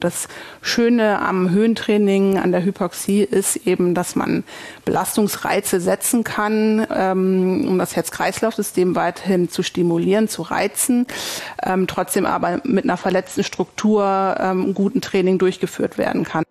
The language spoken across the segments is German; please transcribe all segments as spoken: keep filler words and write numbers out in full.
Das Schöne am Höhentraining, an der Hypoxie ist eben, dass man Belastungsreize setzen kann, ähm, um das Herz-Kreislauf-System weiterhin zu stimulieren, zu reizen, ähm, trotzdem aber mit einer verletzten Struktur ähm, guten Training durchgeführt werden kann.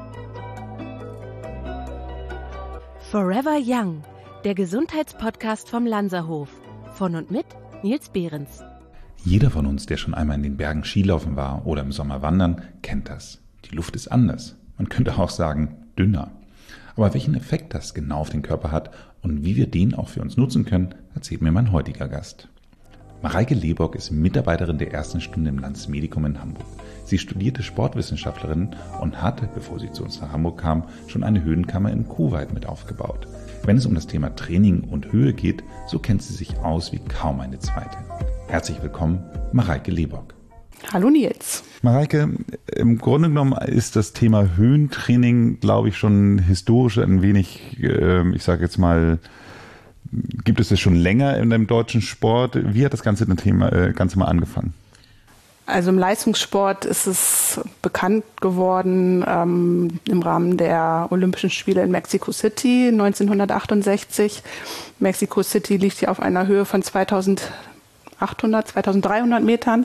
Forever Young, der Gesundheitspodcast vom Lanzerhof. Von und mit Nils Behrens. Jeder von uns, der schon einmal in den Bergen Skilaufen war oder im Sommer wandern, kennt das. Die Luft ist anders. Man könnte auch sagen, dünner. Aber welchen Effekt das genau auf den Körper hat und wie wir den auch für uns nutzen können, erzählt mir mein heutiger Gast. Mareike Lebock ist Mitarbeiterin der ersten Stunde im Landesmedikum in Hamburg. Sie studierte Sportwissenschaftlerin und hatte, bevor sie zu uns nach Hamburg kam, schon eine Höhenkammer in Kuwait mit aufgebaut. Wenn es um das Thema Training und Höhe geht, so kennt sie sich aus wie kaum eine zweite. Herzlich willkommen, Mareike Lebock. Hallo Nils. Mareike, im Grunde genommen ist das Thema Höhentraining, glaube ich, schon historisch ein wenig, äh, ich sage jetzt mal, gibt es das schon länger in dem deutschen Sport? Wie hat das ganze Thema äh, Ganze mal angefangen? Also im Leistungssport ist es bekannt geworden ähm, im Rahmen der Olympischen Spiele in Mexico City neunzehnhundertachtundsechzig. Mexico City liegt hier auf einer Höhe von zweitausendachthundert, zweitausenddreihundert Metern.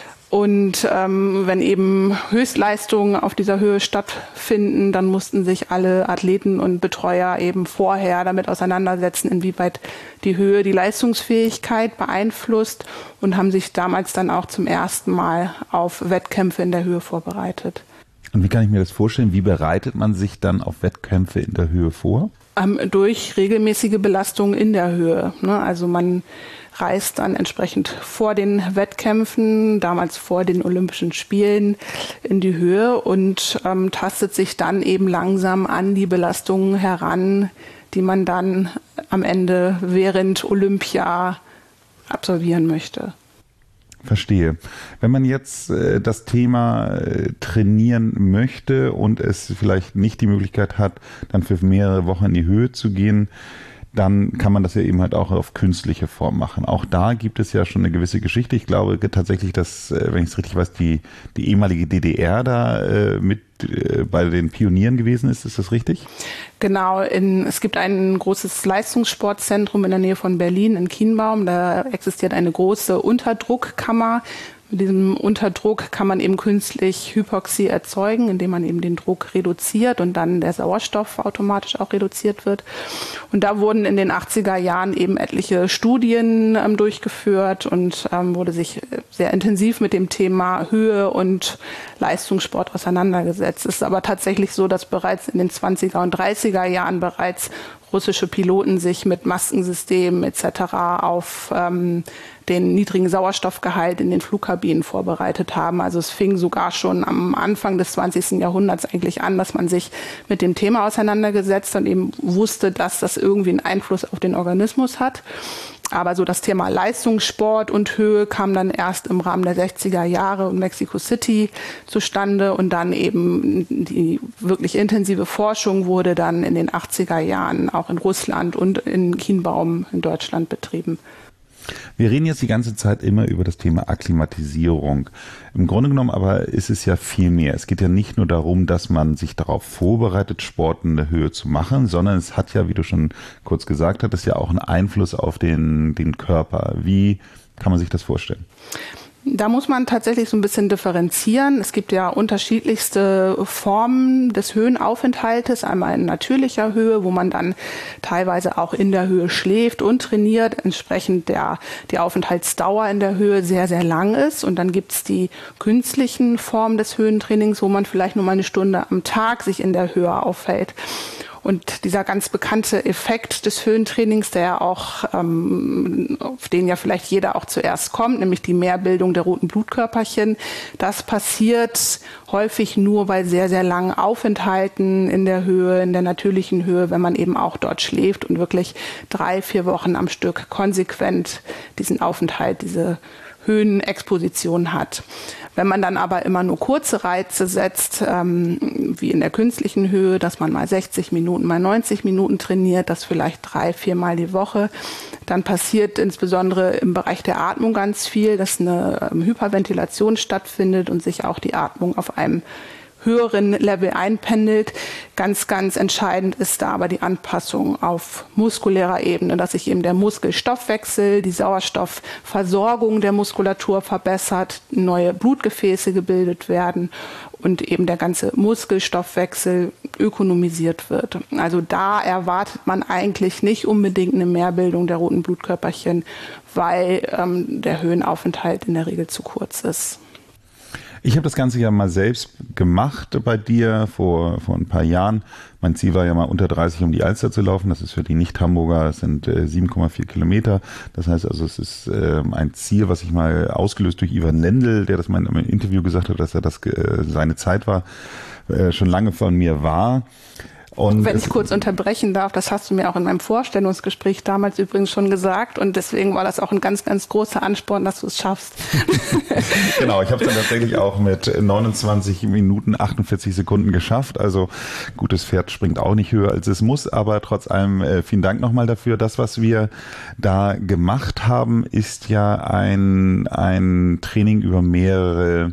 Und ähm, wenn eben Höchstleistungen auf dieser Höhe stattfinden, dann mussten sich alle Athleten und Betreuer eben vorher damit auseinandersetzen, inwieweit die Höhe die Leistungsfähigkeit beeinflusst, und haben sich damals dann auch zum ersten Mal auf Wettkämpfe in der Höhe vorbereitet. Und wie kann ich mir das vorstellen? Wie bereitet man sich dann auf Wettkämpfe in der Höhe vor? Ähm, durch regelmäßige Belastung in der Höhe, ne? Also man reist dann entsprechend vor den Wettkämpfen, damals vor den Olympischen Spielen, in die Höhe und ähm, tastet sich dann eben langsam an die Belastungen heran, die man dann am Ende während Olympia absolvieren möchte. Verstehe. Wenn man jetzt äh, das Thema äh, trainieren möchte und es vielleicht nicht die Möglichkeit hat, dann für mehrere Wochen in die Höhe zu gehen, dann kann man das ja eben halt auch auf künstliche Form machen. Auch da gibt es ja schon eine gewisse Geschichte. Ich glaube tatsächlich, dass, wenn ich es richtig weiß, die, die ehemalige D D R da äh, mit äh, bei den Pionieren gewesen ist. Ist das richtig? Genau. In, es gibt ein großes Leistungssportzentrum in der Nähe von Berlin, in Kienbaum. Da existiert eine große Unterdruckkammer. Mit diesem Unterdruck kann man eben künstlich Hypoxie erzeugen, indem man eben den Druck reduziert und dann der Sauerstoff automatisch auch reduziert wird. Und da wurden in den achtziger Jahren eben etliche Studien ähm, durchgeführt und ähm, wurde sich sehr intensiv mit dem Thema Höhe und Leistungssport auseinandergesetzt. Es ist aber tatsächlich so, dass bereits in den zwanziger und dreißiger Jahren bereits russische Piloten sich mit Maskensystemen et cetera auf ähm, den niedrigen Sauerstoffgehalt in den Flugkabinen vorbereitet haben. Also es fing sogar schon am Anfang des zwanzigsten Jahrhunderts eigentlich an, dass man sich mit dem Thema auseinandergesetzt und eben wusste, dass das irgendwie einen Einfluss auf den Organismus hat. Aber so das Thema Leistungssport und Höhe kam dann erst im Rahmen der sechziger Jahre in Mexico City zustande, und dann eben die wirklich intensive Forschung wurde dann in den achtziger Jahren auch in Russland und in Kienbaum in Deutschland betrieben. Wir reden jetzt die ganze Zeit immer über das Thema Akklimatisierung. Im Grunde genommen aber ist es ja viel mehr. Es geht ja nicht nur darum, dass man sich darauf vorbereitet, Sport in der Höhe zu machen, sondern es hat ja, wie du schon kurz gesagt hattest, ja auch einen Einfluss auf den, den Körper. Wie kann man sich das vorstellen? Da muss man tatsächlich so ein bisschen differenzieren. Es gibt ja unterschiedlichste Formen des Höhenaufenthaltes. Einmal in natürlicher Höhe, wo man dann teilweise auch in der Höhe schläft und trainiert, entsprechend der die Aufenthaltsdauer in der Höhe sehr, sehr lang ist. Und dann gibt es die künstlichen Formen des Höhentrainings, wo man vielleicht nur mal eine Stunde am Tag sich in der Höhe aufhält. Und dieser ganz bekannte Effekt des Höhentrainings, der ja auch, ähm, auf den ja vielleicht jeder auch zuerst kommt, nämlich die Mehrbildung der roten Blutkörperchen, das passiert häufig nur bei sehr, sehr langen Aufenthalten in der Höhe, in der natürlichen Höhe, wenn man eben auch dort schläft und wirklich drei, vier Wochen am Stück konsequent diesen Aufenthalt, diese Höhenexposition hat. Wenn man dann aber immer nur kurze Reize setzt, ähm, wie in der künstlichen Höhe, dass man mal sechzig Minuten, mal neunzig Minuten trainiert, das vielleicht drei, viermal die Woche, dann passiert insbesondere im Bereich der Atmung ganz viel, dass eine ähm, Hyperventilation stattfindet und sich auch die Atmung auf einem höheren Level einpendelt. Ganz, ganz entscheidend ist da aber die Anpassung auf muskulärer Ebene, dass sich eben der Muskelstoffwechsel, die Sauerstoffversorgung der Muskulatur verbessert, neue Blutgefäße gebildet werden und eben der ganze Muskelstoffwechsel ökonomisiert wird. Also da erwartet man eigentlich nicht unbedingt eine Mehrbildung der roten Blutkörperchen, weil ähm, der Höhenaufenthalt in der Regel zu kurz ist. Ich habe das Ganze ja mal selbst gemacht bei dir vor, vor ein paar Jahren. Mein Ziel war ja mal unter dreißig um die Alster zu laufen. Das ist für die Nicht-Hamburger, das sind äh, sieben Komma vier Kilometer. Das heißt also, es ist äh, ein Ziel, was ich mal ausgelöst durch Ivan Lendl, der das mal in einem Interview gesagt hat, dass er das äh, seine Zeit war, äh, schon lange von mir war. Und wenn ich kurz unterbrechen darf, das hast du mir auch in meinem Vorstellungsgespräch damals übrigens schon gesagt und deswegen war das auch ein ganz, ganz großer Ansporn, dass du es schaffst. Genau, ich habe es dann tatsächlich auch mit neunundzwanzig Minuten achtundvierzig Sekunden geschafft. Also gutes Pferd springt auch nicht höher als es muss, aber trotz allem äh, vielen Dank nochmal dafür. Das, was wir da gemacht haben, ist ja ein, ein Training über mehrere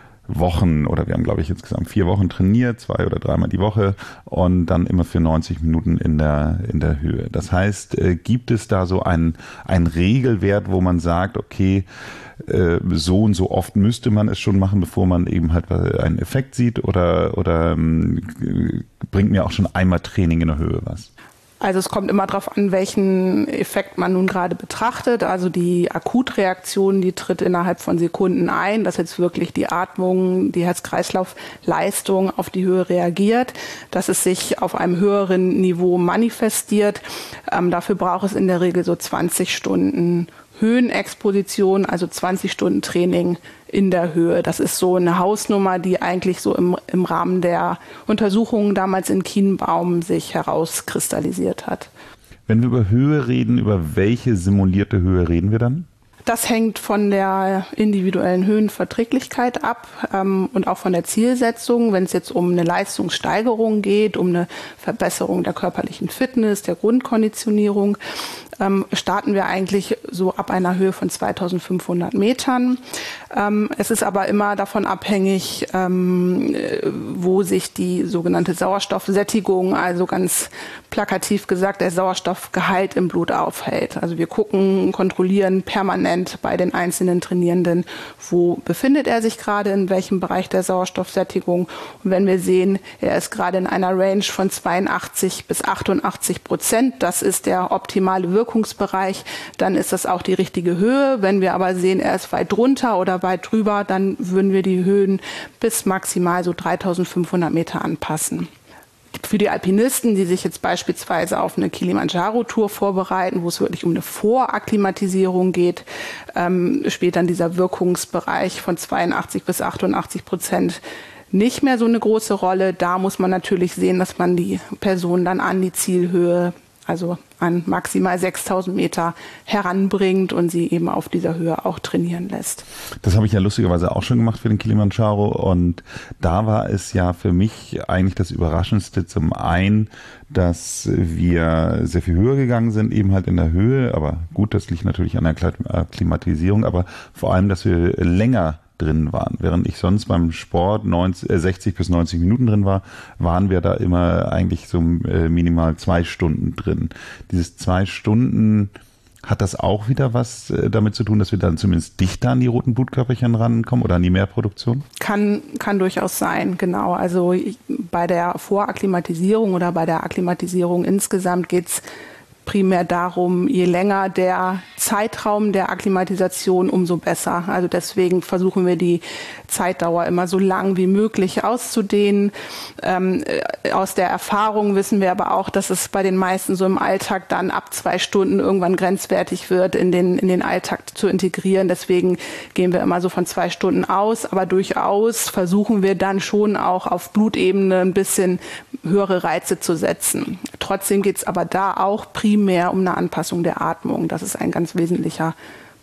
Wochen oder wir haben, glaube ich, insgesamt vier Wochen trainiert, zwei oder dreimal die Woche und dann immer für neunzig Minuten in der in der Höhe. Das heißt, äh, gibt es da so einen einen Regelwert, wo man sagt, okay, äh, so und so oft müsste man es schon machen, bevor man eben halt einen Effekt sieht oder oder ähm, bringt mir auch schon einmal Training in der Höhe was? Also es kommt immer darauf an, welchen Effekt man nun gerade betrachtet. Also die Akutreaktion, die tritt innerhalb von Sekunden ein, dass jetzt wirklich die Atmung, die Herz-Kreislauf-Leistung auf die Höhe reagiert, dass es sich auf einem höheren Niveau manifestiert. Ähm, dafür braucht es in der Regel so zwanzig Stunden Höhenexposition, also zwanzig Stunden Training in der Höhe. Das ist so eine Hausnummer, die eigentlich so im, im Rahmen der Untersuchungen damals in Kienbaum sich herauskristallisiert hat. Wenn wir über Höhe reden, über welche simulierte Höhe reden wir dann? Das hängt von der individuellen Höhenverträglichkeit ab ähm, und auch von der Zielsetzung. Wenn es jetzt um eine Leistungssteigerung geht, um eine Verbesserung der körperlichen Fitness, der Grundkonditionierung, ähm, starten wir eigentlich so ab einer Höhe von zweitausendfünfhundert Metern. Ähm, es ist aber immer davon abhängig, ähm, wo sich die sogenannte Sauerstoffsättigung, also ganz plakativ gesagt, der Sauerstoffgehalt im Blut aufhält. Also wir gucken, kontrollieren permanent bei den einzelnen Trainierenden, wo befindet er sich gerade, in welchem Bereich der Sauerstoffsättigung. Und wenn wir sehen, er ist gerade in einer Range von zweiundachtzig bis achtundachtzig Prozent, das ist der optimale Wirkungsbereich, dann ist das auch die richtige Höhe. Wenn wir aber sehen, er ist weit drunter oder weit drüber, dann würden wir die Höhen bis maximal so dreitausendfünfhundert Meter anpassen. Für die Alpinisten, die sich jetzt beispielsweise auf eine Kilimanjaro-Tour vorbereiten, wo es wirklich um eine Vorakklimatisierung geht, ähm, spielt dann dieser Wirkungsbereich von zweiundachtzig bis achtundachtzig Prozent nicht mehr so eine große Rolle. Da muss man natürlich sehen, dass man die Person dann an die Zielhöhe, also an maximal sechstausend Meter heranbringt und sie eben auf dieser Höhe auch trainieren lässt. Das habe ich ja lustigerweise auch schon gemacht für den Kilimanjaro und da war es ja für mich eigentlich das Überraschendste zum einen, dass wir sehr viel höher gegangen sind, eben halt in der Höhe, aber gut, das liegt natürlich an der Klimatisierung, aber vor allem, dass wir länger drin waren. Während ich sonst beim Sport neunzig, äh, sechzig bis neunzig Minuten drin war, waren wir da immer eigentlich so äh, minimal zwei Stunden drin. Dieses zwei Stunden, hat das auch wieder was äh, damit zu tun, dass wir dann zumindest dichter an die roten Blutkörperchen rankommen oder an die Mehrproduktion? Kann, kann durchaus sein, genau. Also ich, bei der Vorakklimatisierung oder bei der Akklimatisierung insgesamt geht's primär darum, je länger der Zeitraum der Akklimatisation, umso besser. Also deswegen versuchen wir die Zeitdauer immer so lang wie möglich auszudehnen. Ähm, aus der Erfahrung wissen wir aber auch, dass es bei den meisten so im Alltag dann ab zwei Stunden irgendwann grenzwertig wird, in den, in den Alltag zu integrieren. Deswegen gehen wir immer so von zwei Stunden aus. Aber durchaus versuchen wir dann schon auch auf Blutebene ein bisschen höhere Reize zu setzen. Trotzdem geht es aber da auch primär mehr um eine Anpassung der Atmung. Das ist ein ganz wesentlicher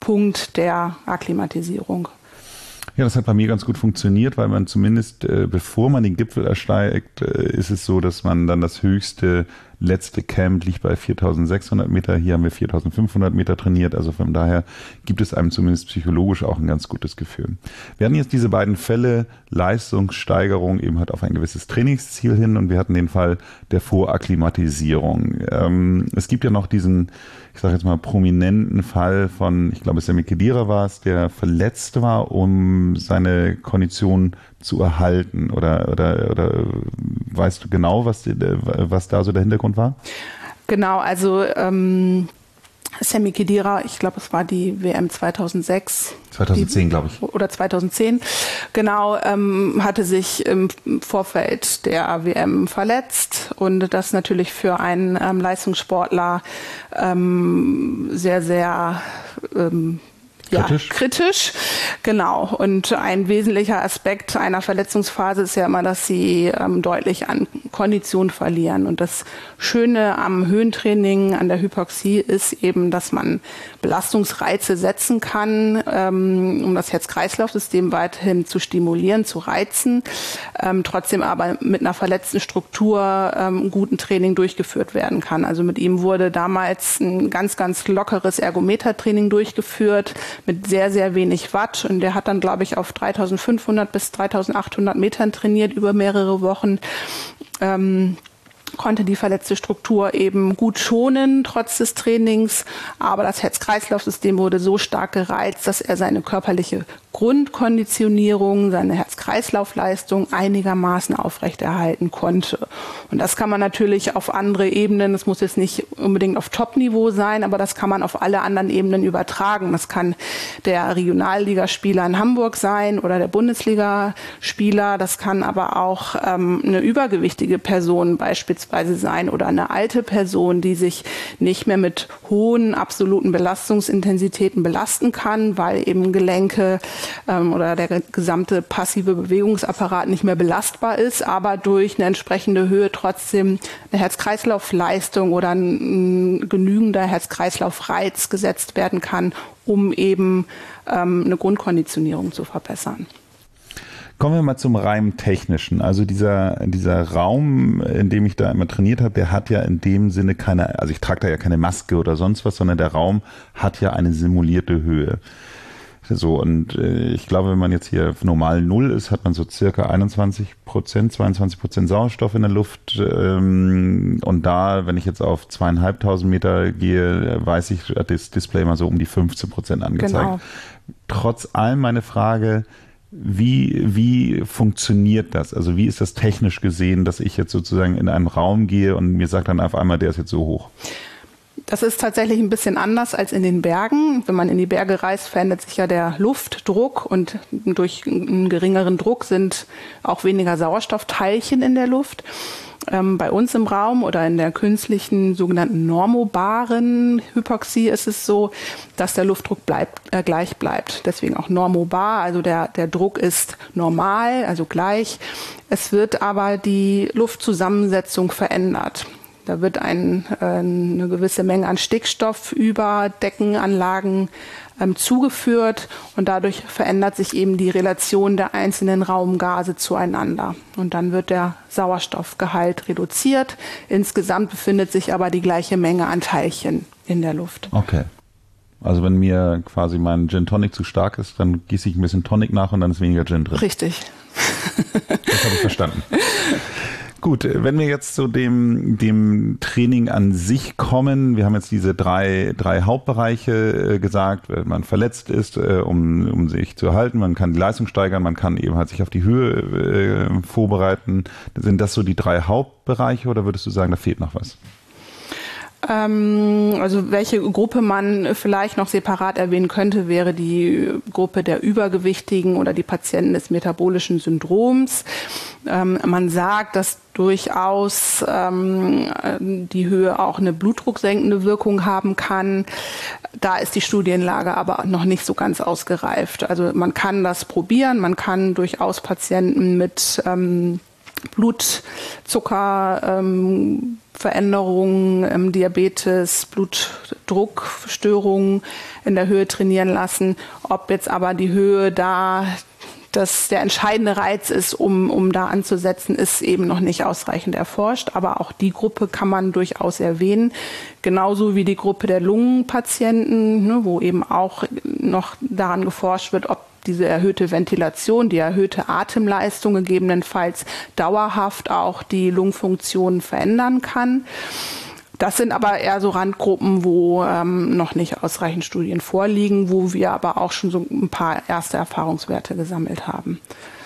Punkt der Akklimatisierung. Ja, das hat bei mir ganz gut funktioniert, weil man zumindest, äh, bevor man den Gipfel ersteigt, äh, ist es so, dass man dann das höchste letzte Camp liegt bei viertausendsechshundert Meter. Hier haben wir viertausendfünfhundert Meter trainiert. Also von daher gibt es einem zumindest psychologisch auch ein ganz gutes Gefühl. Wir hatten jetzt diese beiden Fälle, Leistungssteigerung eben halt auf ein gewisses Trainingsziel hin, und wir hatten den Fall der Vorakklimatisierung. Ähm, es gibt ja noch diesen, ich sage jetzt mal, prominenten Fall von, ich glaube, Sami Khedira war es, der verletzt war, um seine Kondition zu erhalten. Oder, oder, oder weißt du genau, was, was da so der Hintergrund war? Genau, also ähm, Sami Khedira, ich glaube, es war die W M zweitausendsechs. zweitausendzehn, glaube ich. Oder zweitausendzehn, genau, ähm, hatte sich im Vorfeld der W M verletzt, und das natürlich für einen ähm, Leistungssportler ähm, sehr, sehr ähm, kritisch. Ja, kritisch, genau. Und ein wesentlicher Aspekt einer Verletzungsphase ist ja immer, dass sie ähm, deutlich an Kondition verlieren. Und das Schöne am Höhentraining, an der Hypoxie, ist eben, dass man Belastungsreize setzen kann, ähm, um das Herz-Kreislauf-System weiterhin zu stimulieren, zu reizen, ähm, trotzdem aber mit einer verletzten Struktur ähm, guten Training durchgeführt werden kann. Also mit ihm wurde damals ein ganz, ganz lockeres Ergometertraining durchgeführt, mit sehr, sehr wenig Watt. Und der hat dann, glaube ich, auf dreitausendfünfhundert bis dreitausendachthundert Metern trainiert über mehrere Wochen. Ähm, konnte die verletzte Struktur eben gut schonen, trotz des Trainings. Aber das Herz-Kreislauf-System wurde so stark gereizt, dass er seine körperliche Grundkonditionierung, seine Herz-Kreislauf-Leistung einigermaßen aufrechterhalten konnte. Und das kann man natürlich auf andere Ebenen, das muss jetzt nicht unbedingt auf Top-Niveau sein, aber das kann man auf alle anderen Ebenen übertragen. Das kann der Regionalligaspieler in Hamburg sein oder der Bundesligaspieler. Das kann aber auch ähm, eine übergewichtige Person beispielsweise sein oder eine alte Person, die sich nicht mehr mit hohen absoluten Belastungsintensitäten belasten kann, weil eben Gelenke ähm, oder der gesamte passive Bewegungsapparat nicht mehr belastbar ist, aber durch eine entsprechende Höhe trotzdem eine Herz-Kreislauf-Leistung oder ein, ein genügender Herz-Kreislauf-Reiz gesetzt werden kann, um eben ähm, eine Grundkonditionierung zu verbessern. Kommen wir mal zum rein technischen. Also dieser, dieser Raum, in dem ich da immer trainiert habe, der hat ja in dem Sinne keine, also ich trage da ja keine Maske oder sonst was, sondern der Raum hat ja eine simulierte Höhe. So, und äh, ich glaube, wenn man jetzt hier normal Null ist, hat man so circa einundzwanzig Prozent, zweiundzwanzig Prozent Sauerstoff in der Luft. Ähm, und da, wenn ich jetzt auf zweieinhalbtausend Meter gehe, weiß ich, hat das Display mal so um die fünfzehn Prozent angezeigt. Genau. Trotz allem meine Frage, Wie, wie funktioniert das? Also wie ist das technisch gesehen, dass ich jetzt sozusagen in einen Raum gehe und mir sagt dann auf einmal, der ist jetzt so hoch? Das ist tatsächlich ein bisschen anders als in den Bergen. Wenn man in die Berge reist, verändert sich ja der Luftdruck, und durch einen geringeren Druck sind auch weniger Sauerstoffteilchen in der Luft. Ähm, bei uns im Raum oder in der künstlichen sogenannten normobaren Hypoxie ist es so, dass der Luftdruck bleibt, äh, gleich bleibt. Deswegen auch normobar, also der, der Druck ist normal, also gleich. Es wird aber die Luftzusammensetzung verändert. Da wird ein, äh, eine gewisse Menge an Stickstoff über Deckenanlagen ähm, zugeführt, und dadurch verändert sich eben die Relation der einzelnen Raumgase zueinander. Und dann wird der Sauerstoffgehalt reduziert. Insgesamt befindet sich aber die gleiche Menge an Teilchen in der Luft. Okay. Also wenn mir quasi mein Gin Tonic zu stark ist, dann gieße ich ein bisschen Tonic nach und dann ist weniger Gin drin. Richtig. Das habe ich verstanden. Gut, wenn wir jetzt zu dem, dem Training an sich kommen, wir haben jetzt diese drei, drei Hauptbereiche gesagt, wenn man verletzt ist, um, um sich zu erhalten, man kann die Leistung steigern, man kann eben halt sich auf die Höhe äh, vorbereiten. Sind das so die drei Hauptbereiche, oder würdest du sagen, da fehlt noch was? Also welche Gruppe man vielleicht noch separat erwähnen könnte, wäre die Gruppe der Übergewichtigen oder die Patienten des metabolischen Syndroms. Ähm, man sagt, dass durchaus ähm, die Höhe auch eine blutdrucksenkende Wirkung haben kann. Da ist die Studienlage aber noch nicht so ganz ausgereift. Also man kann das probieren, man kann durchaus Patienten mit ähm, Blutzuckerveränderungen, ähm, Diabetes, Blutdruckstörungen in der Höhe trainieren lassen. Ob jetzt aber die Höhe da das der entscheidende Reiz ist, um, um da anzusetzen, ist eben noch nicht ausreichend erforscht. Aber auch die Gruppe kann man durchaus erwähnen. Genauso wie die Gruppe der Lungenpatienten, ne, wo eben auch noch daran geforscht wird, ob diese erhöhte Ventilation, die erhöhte Atemleistung gegebenenfalls dauerhaft auch die Lungenfunktion verändern kann. Das sind aber eher so Randgruppen, wo ähm, noch nicht ausreichend Studien vorliegen, wo wir aber auch schon so ein paar erste Erfahrungswerte gesammelt haben.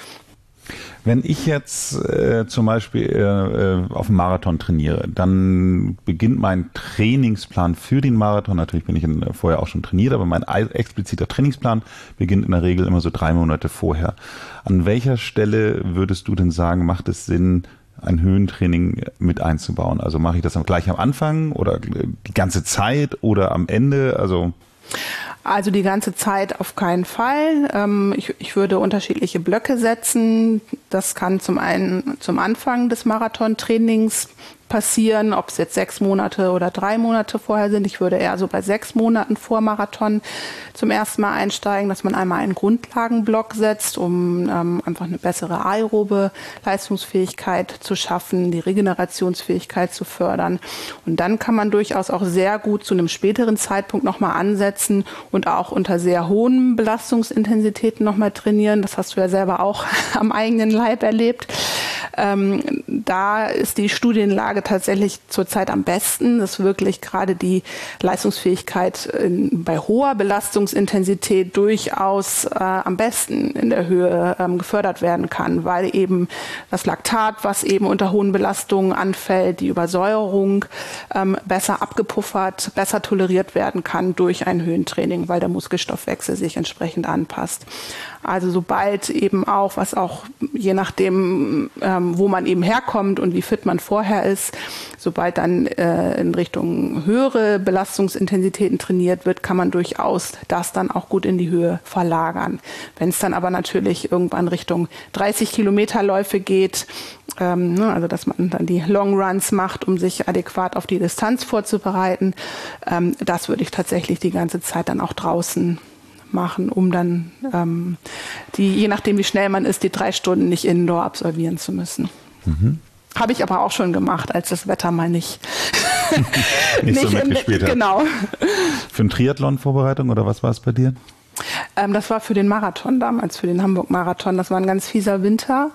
Wenn ich jetzt äh, zum Beispiel äh, auf dem Marathon trainiere, dann beginnt mein Trainingsplan für den Marathon. Natürlich bin ich in, vorher auch schon trainiert, aber mein expliziter Trainingsplan beginnt in der Regel immer so drei Monate vorher. An welcher Stelle würdest du denn sagen, macht es Sinn, ein Höhentraining mit einzubauen? Also mache ich das gleich am Anfang oder die ganze Zeit oder am Ende? Also Also die ganze Zeit auf keinen Fall. Ähm, ich, ich würde unterschiedliche Blöcke setzen. Das kann zum einen zum Anfang des Marathontrainings passieren, ob es jetzt sechs Monate oder drei Monate vorher sind. Ich würde eher so bei sechs Monaten vor Marathon zum ersten Mal einsteigen, dass man einmal einen Grundlagenblock setzt, um ähm, einfach eine bessere aerobe Leistungsfähigkeit zu schaffen, die Regenerationsfähigkeit zu fördern. Und dann kann man durchaus auch sehr gut zu einem späteren Zeitpunkt nochmal ansetzen und auch unter sehr hohen Belastungsintensitäten nochmal trainieren. Das hast du ja selber auch am eigenen Leib erlebt. Ähm, da ist die Studienlage tatsächlich zurzeit am besten, dass wirklich gerade die Leistungsfähigkeit in, bei hoher Belastungsintensität durchaus äh, am besten in der Höhe ähm, gefördert werden kann, weil eben das Laktat, was eben unter hohen Belastungen anfällt, die Übersäuerung ähm, besser abgepuffert, besser toleriert werden kann durch ein Höhentraining, weil der Muskelstoffwechsel sich entsprechend anpasst. Also sobald eben auch, was auch je nachdem, ähm, wo man eben herkommt und wie fit man vorher ist, sobald dann äh, in Richtung höhere Belastungsintensitäten trainiert wird, kann man durchaus das dann auch gut in die Höhe verlagern. Wenn es dann aber natürlich irgendwann Richtung dreißig Kilometer Läufe geht, ähm, ne, also dass man dann die Long Runs macht, um sich adäquat auf die Distanz vorzubereiten, ähm, das würde ich tatsächlich die ganze Zeit dann auch draußen machen, um dann ähm, die, je nachdem wie schnell man ist, die drei Stunden nicht indoor absolvieren zu müssen. Mhm. Habe ich aber auch schon gemacht, als das Wetter mal nicht nicht, nicht so mitgespielt hat. Genau. Für eine Triathlon-Vorbereitung oder was war es bei dir? Ähm, das war für den Marathon damals, für den Hamburg-Marathon. Das war ein ganz fieser Winter.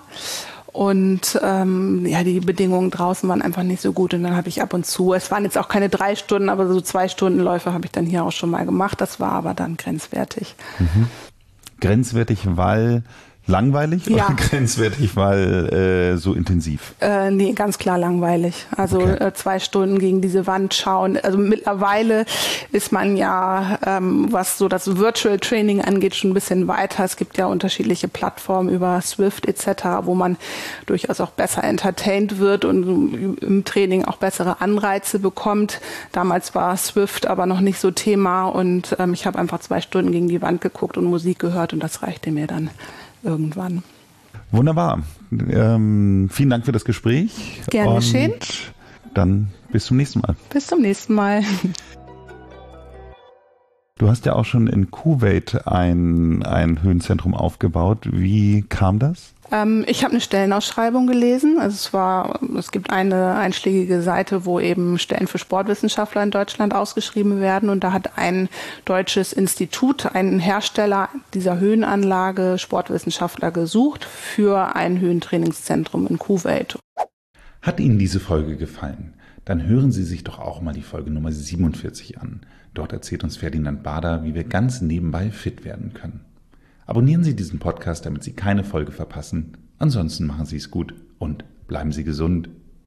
Und ähm, ja, die Bedingungen draußen waren einfach nicht so gut. Und dann habe ich ab und zu, es waren jetzt auch keine drei Stunden, aber so zwei Stunden Läufe habe ich dann hier auch schon mal gemacht. Das war aber dann grenzwertig. Mhm. Grenzwertig, weil langweilig ja. oder grenzwertig, weil äh, so intensiv? Äh, nee, ganz klar langweilig. Also okay. äh, zwei Stunden gegen diese Wand schauen. Also mittlerweile ist man ja, ähm, was so das Virtual Training angeht, schon ein bisschen weiter. Es gibt ja unterschiedliche Plattformen über Swift et cetera, wo man durchaus auch besser entertained wird und im Training auch bessere Anreize bekommt. Damals war Swift aber noch nicht so Thema und ähm, ich habe einfach zwei Stunden gegen die Wand geguckt und Musik gehört und das reichte mir dann irgendwann. Wunderbar. Ähm, vielen Dank für das Gespräch. Gerne geschehen. Und dann bis zum nächsten Mal. Bis zum nächsten Mal. Du hast ja auch schon in Kuwait ein, ein Höhenzentrum aufgebaut. Wie kam das? Ähm, ich habe eine Stellenausschreibung gelesen. Also es war, es gibt eine einschlägige Seite, wo eben Stellen für Sportwissenschaftler in Deutschland ausgeschrieben werden. Und da hat ein deutsches Institut, ein Hersteller dieser Höhenanlage, Sportwissenschaftler gesucht für ein Höhentrainingszentrum in Kuwait. Hat Ihnen diese Folge gefallen? Dann hören Sie sich doch auch mal die Folge Nummer siebenundvierzig an. Dort erzählt uns Ferdinand Bader, wie wir ganz nebenbei fit werden können. Abonnieren Sie diesen Podcast, damit Sie keine Folge verpassen. Ansonsten machen Sie es gut und bleiben Sie gesund.